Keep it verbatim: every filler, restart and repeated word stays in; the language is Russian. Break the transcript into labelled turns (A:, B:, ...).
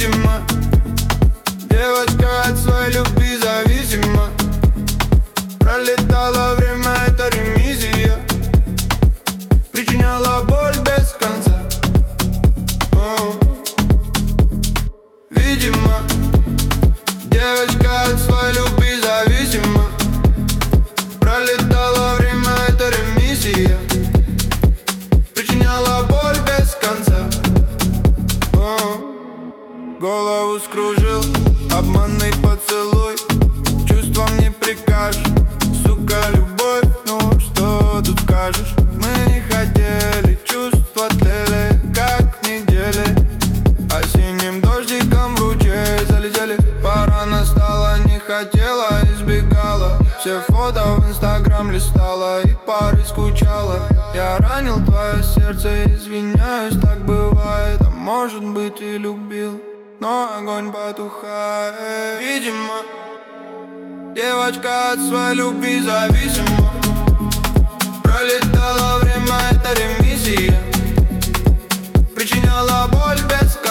A: Видимо, девочка от своей любви зависима. Пролетало время, это ремиссия. Причиняла боль без конца. О. Видимо, девочка от своей любви зависима. Пролетало время, это ремиссия. Причиняла боль без конца. О. Голову скружил обманный поцелуй. Чувством не прикажешь, сука, любовь. Ну что тут скажешь? Мы не хотели, чувства тлели, как недели. Осенним дождиком в ручей залетели. Пора настала, не хотела, избегала. Все фото в инстаграм листала и парой скучала. Я ранил твое сердце, извиняюсь, так бывает. А может быть и любил, но огонь потухает. Видимо, девочка от своей любви зависима. Пролетало время, это ремиссия. Причиняла боль без конца.